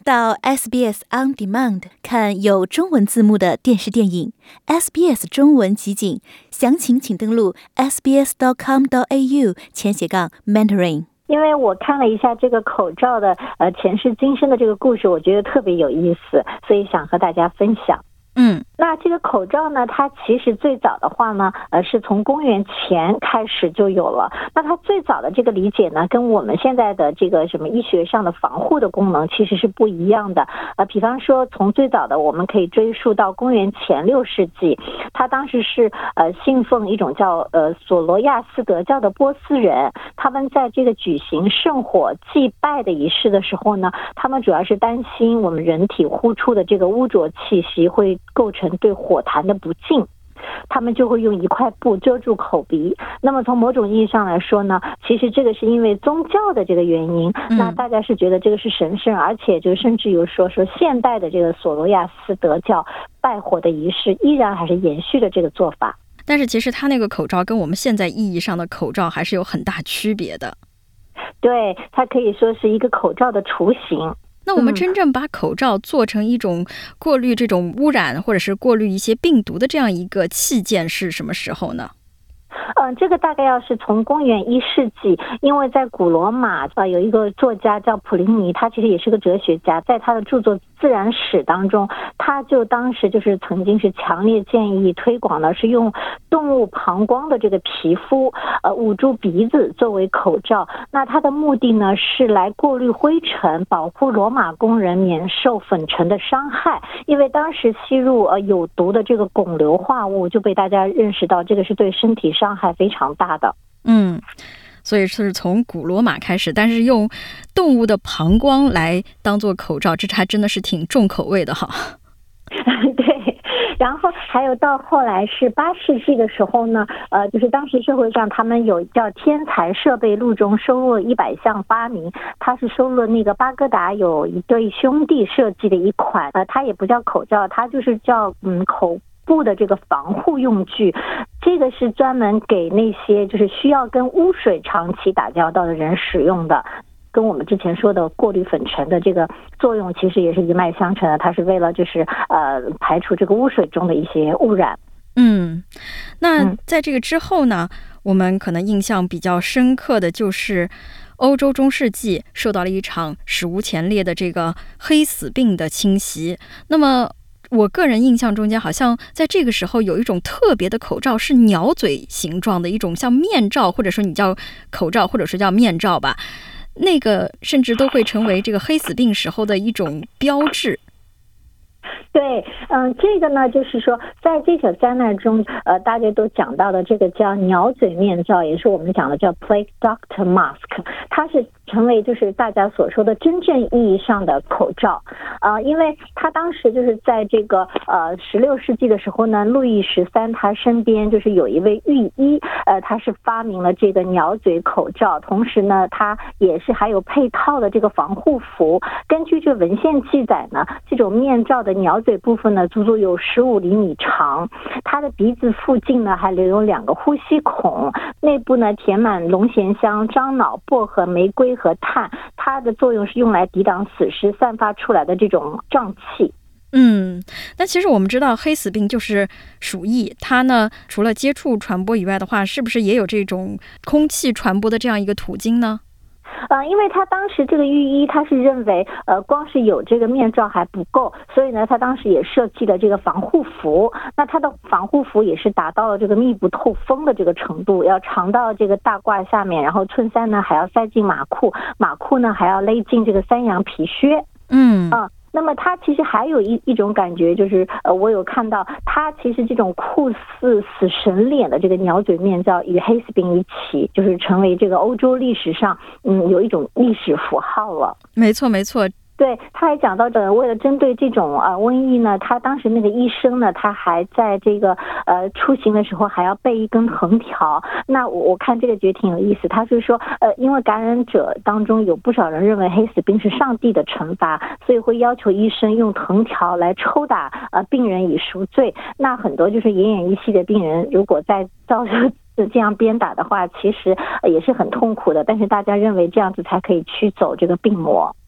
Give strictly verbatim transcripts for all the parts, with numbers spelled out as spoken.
到 S B S On Demand 看有中文字幕的电视电影 S B S 中文集锦，详情请登录 s b s dot com dot a u 前斜杠 mentoring。 因为我看了一下这个口罩的呃前世今生的这个故事，我觉得特别有意思，所以想和大家分享。 嗯， 那这个口罩呢，它其实最早的话呢，呃，是从公元前开始就有了。那它最早的这个理解呢，跟我们现在的这个什么医学上的防护的功能其实是不一样的。呃，比方说从最早的我们可以追溯到公元前六世纪，他当时是呃信奉一种叫呃索罗亚斯德教的波斯人，他们在这个举行圣火祭拜的仪式的时候呢，他们主要是担心我们人体呼出的这个污浊气息会构成对火坛的不敬，他们就会用一块布遮住口鼻。那么从某种意义上来说呢，其实这个是因为宗教的这个原因，那大家是觉得这个是神圣，而且就甚至有说说现代的这个索罗亚斯德教拜火的仪式依然还是延续的这个做法。 但是其实它那个口罩跟我们现在意义上的口罩还是有很大区别的。 对，它可以说是一个口罩的雏形。 那我们真正把口罩做成一种过滤这种污染或者是过滤一些病毒的这样一个器件是什么时候呢？ 嗯，这个大概要是从公元一世纪，因为在古罗马呃有一个作家叫普林尼，他其实也是个哲学家，在他的著作《自然史》当中，他就当时就是曾经是强烈建议推广的是用动物膀胱的这个皮肤呃捂住鼻子作为口罩。那他的目的呢是来过滤灰尘，保护罗马工人免受粉尘的伤害。因为当时吸入呃有毒的这个汞硫化物，就被大家认识到这个是对身体伤害非常大的。 嗯，所以是从古罗马开始，但是用动物的膀胱来当做口罩，这还真的是挺重口味的哈。 对，然后还有到后来是八世纪的时候呢，呃，就是当时社会上他们有叫天才设备录中收录了一百项发明，它是收录了那个巴哥达有一对兄弟设计的一款，呃，它也不叫口罩，它就是叫嗯口布的这个防护用具。这个是专门给那些就是需要跟污水长期打交道的人使用的，跟我们之前说的过滤粉尘的这个作用其实也是一脉相承的，它是为了就是呃排除这个污水中的一些污染。 嗯，那在这个之后呢，我们可能印象比较深刻的就是欧洲中世纪受到了一场史无前例的这个黑死病的侵袭。那么我个人印象中间好像在这个时候有一种特别的口罩是鸟嘴形状的一种像面罩，或者说你叫口罩或者说叫面罩吧，那个甚至都会成为这个黑死病时候的一种标志。 对，嗯，这个呢，就是说，在这个灾难中，呃，大家都讲到的这个叫鸟嘴面罩，也是我们讲的叫 plague doctor mask， 它是成为就是大家所说的真正意义上的口罩，呃，因为他当时就是在这个呃十六世纪的时候呢，路易十三他身边就是有一位御医，呃，他是发明了这个鸟嘴口罩，同时呢，他也是还有配套的这个防护服。根据这文献记载呢，这种面罩的鸟嘴部分呢，足足有十五厘米长，它的鼻子附近呢还留有两个呼吸孔，内部呢填满龙涎香、樟脑、薄荷、玫瑰和碳，它的作用是用来抵挡死尸散发出来的这种瘴气。 嗯，那其实我们知道黑死病就是鼠疫，它呢除了接触传播以外的话，是不是也有这种空气传播的这样一个途径呢？ 呃，因为他当时这个御医他是认为，呃，光是有这个面罩还不够，所以呢，他当时也设计了这个防护服。那他的防护服也是达到了这个密不透风的这个程度，要长到这个大褂下面，然后衬衫呢还要塞进马裤，马裤呢还要勒进这个山羊皮靴。 嗯啊。那么它其实还有一一种感觉，就是呃，我有看到它其实这种酷似死神脸的这个鸟嘴面罩与黑死病一起，就是成为这个欧洲历史上嗯有一种历史符号了。 没错没错。 对，他还讲到的，为了针对这种呃瘟疫呢，他当时那个医生呢，他还在这个呃出行的时候还要备一根藤条。那我我看这个觉得挺有意思，他是说呃，因为感染者当中有不少人认为黑死病是上帝的惩罚，所以会要求医生用藤条来抽打呃病人以赎罪。那很多就是奄奄一息的病人，如果在遭受这样鞭打的话，其实也是很痛苦的，但是大家认为这样子才可以驱走这个病魔。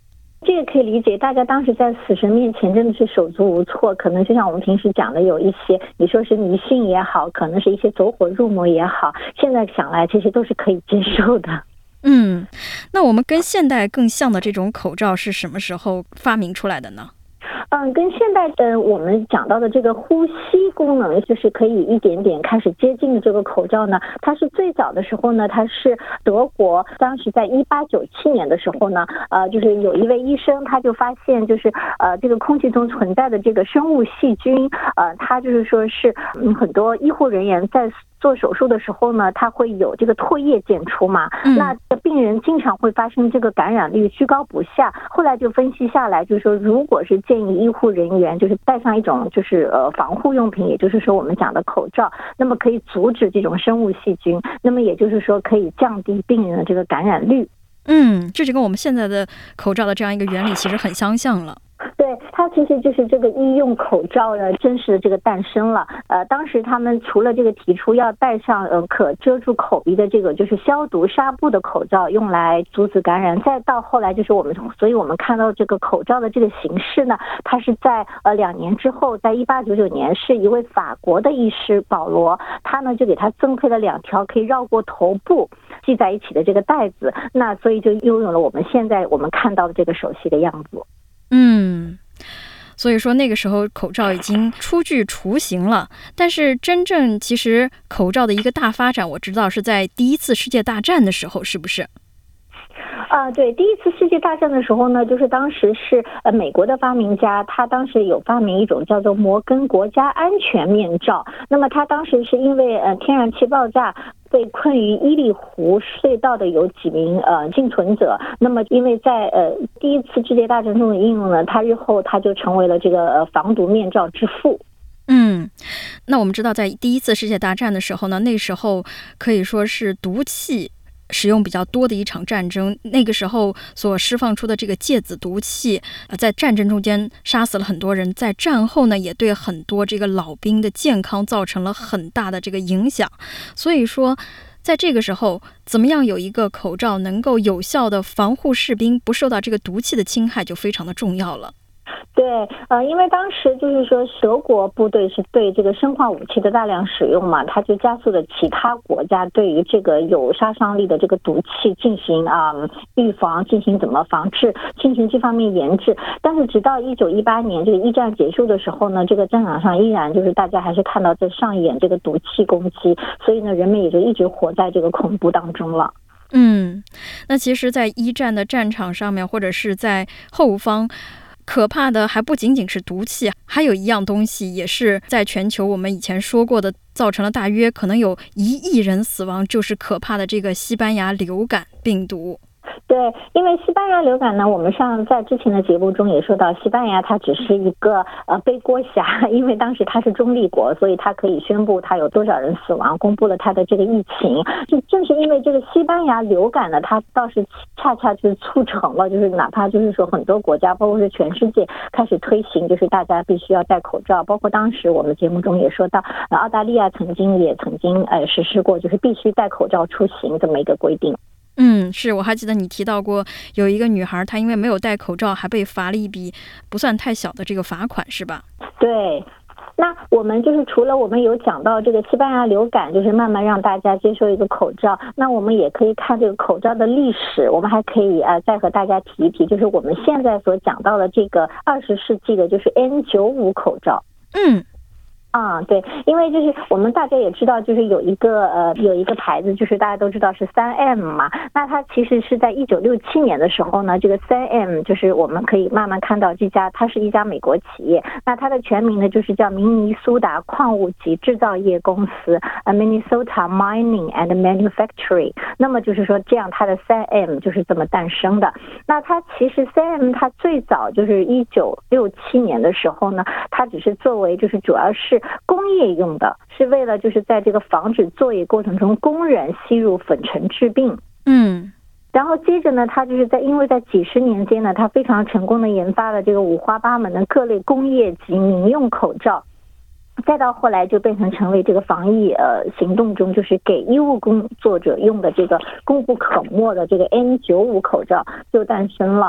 这个可以理解，大家当时在死神面前真的是手足无措，可能就像我们平时讲的，有一些你说是迷信也好，可能是一些走火入魔也好，现在想来这些都是可以接受的。 嗯，那我们跟现代更像的这种口罩是什么时候发明出来的呢？ 嗯，跟现代的我们讲到的这个呼吸功能，就是可以一点点开始接近的这个口罩呢，它是最早的时候呢，它是德国当时在一八九七年的时候呢，呃，就是有一位医生他就发现，就是呃这个空气中存在的这个生物细菌，呃，他就是说是嗯很多医护人员在做手术的时候呢，它会有这个唾液溅出嘛，嗯、那病人经常会发生这个感染率居高不下。后来就分析下来，就是说，如果是建议医护人员就是带上一种就是呃防护用品，也就是说我们讲的口罩，那么可以阻止这种生物细菌，那么也就是说可以降低病人的这个感染率。 嗯，这就跟我们现在的口罩的这样一个原理其实很相像了。 对，它其实就是这个医用口罩的真实的这个诞生了。呃，当时他们除了这个提出要戴上呃可遮住口鼻的这个就是消毒纱布的口罩，用来阻止感染，再到后来就是我们，所以我们看到这个口罩的这个形式呢，它是在呃两年之后，在一八九九年，是一位法国的医师保罗，他呢就给他增配了两条可以绕过头部系在一起的这个带子，那所以就拥有了我们现在我们看到的这个手系的样子。 嗯，所以说那个时候口罩已经初具雏形了，但是真正其实口罩的一个大发展，我知道是在第一次世界大战的时候，是不是？ 啊，对，第一次世界大战的时候呢，就是当时是呃美国的发明家，他当时有发明一种叫做摩根国家安全面罩。那么他当时是因为呃天然气爆炸被困于伊利湖隧道的有几名呃幸存者，那么因为在呃第一次世界大战中的应用呢，他日后他就成为了这个呃防毒面罩之父。 嗯，那我们知道在第一次世界大战的时候呢，那时候可以说是毒气使用比较多的一场战争，那个时候所释放出的这个芥子毒气，呃，在战争中间杀死了很多人，在战后呢，也对很多这个老兵的健康造成了很大的这个影响。所以说，在这个时候，怎么样有一个口罩能够有效的防护士兵不受到这个毒气的侵害，就非常的重要了。 对，呃，因为当时就是说德国部队是对这个生化武器的大量使用嘛，它就加速了其他国家对于这个有杀伤力的这个毒气进行啊、呃、预防，进行怎么防治，进行这方面研制。但是直到一九一八年这个一战结束的时候呢，这个战场上依然就是大家还是看到在上演这个毒气攻击，所以呢，人们也就一直活在这个恐怖当中了。 嗯，那其实，在一战的战场上面，或者是在后方，可怕的还不仅仅是毒气，还有一样东西也是在全球我们以前说过的，造成了大约可能有一亿人死亡，就是可怕的这个西班牙流感病毒。 对，因为西班牙流感呢，我们上在之前的节目中也说到，西班牙它只是一个呃背锅侠，因为当时它是中立国，所以它可以宣布它有多少人死亡，公布了它的这个疫情。就正是因为这个西班牙流感呢，它倒是恰恰就是促成了，就是哪怕就是说很多国家，包括是全世界开始推行，就是大家必须要戴口罩。包括当时我们节目中也说到，呃，澳大利亚曾经也曾经呃实施过，就是必须戴口罩出行这么一个规定。 嗯，是，我还记得你提到过有一个女孩，她因为没有戴口罩，还被罚了一笔不算太小的这个罚款，是吧？ 对。那我们就是除了我们有讲到这个西班牙流感，就是慢慢让大家接受一个口罩，那我们也可以看这个口罩的历史，我们还可以呃再和大家提一提，就是我们现在所讲到的这个二十世纪的就是 N 九十五 口罩。 嗯。 啊、嗯，对，因为就是我们大家也知道，就是有一个呃有一个牌子，就是大家都知道是 三 M 嘛。那它其实是在一九六七年的时候呢，这个 三 M 就是我们可以慢慢看到这家，它是一家美国企业。那它的全名呢就是叫明尼苏达矿物及制造业公司，呃 Minnesota Mining and Manufacturing。那么就是说这样，它的 三 M 就是这么诞生的。那它其实 三 M 它最早就是一九六七年的时候呢，它只是作为就是主要是工业用的，是为了就是在这个防止作业过程中工人吸入粉尘致病。 嗯， 然后接着呢，它就是在因为在几十年间呢，它非常成功的研发了这个五花八门的各类工业及民用口罩，再到后来就变成成为这个防疫呃行动中就是给医务工作者用的这个功不可没的这个 N 九十五 口罩就诞生了。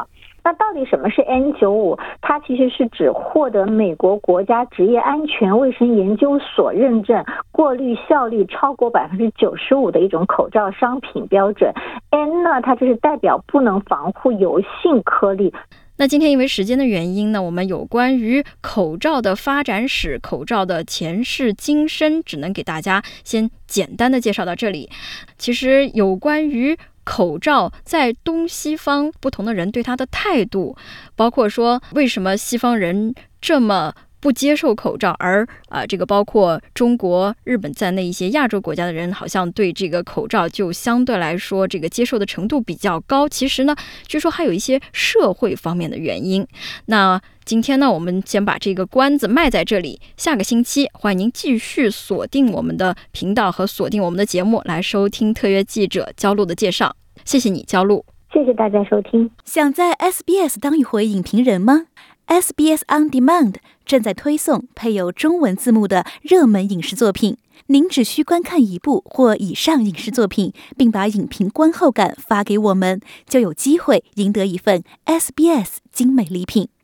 那到底什么是 N 九十五？ 它其实是指获得美国国家职业安全卫生研究所认证、过滤效率超过百分之九十五的一种口罩商品标准。N 呢，它就是代表不能防护油性颗粒。 那今天因为时间的原因呢，我们有关于口罩的发展史、口罩的前世今生，只能给大家先简单的介绍到这里。其实有关于口罩在东西方不同的人对它的态度，包括说为什么西方人这么不接受口罩，而啊、呃，这个包括中国、日本在内一些亚洲国家的人，好像对这个口罩就相对来说这个接受的程度比较高。其实呢，据说还有一些社会方面的原因。那今天呢，我们先把这个关子卖在这里。下个星期，欢迎您继续锁定我们的频道和锁定我们的节目，来收听特约记者焦露的介绍。谢谢你，焦露。 谢谢大家收听。 想在 S B S 当一回影评人吗？ S B S On Demand 正在推送配有中文字幕的热门影视作品，您只需观看一部或以上影视作品，并把影评观后感发给我们，就有机会赢得一份 S B S 精美礼品。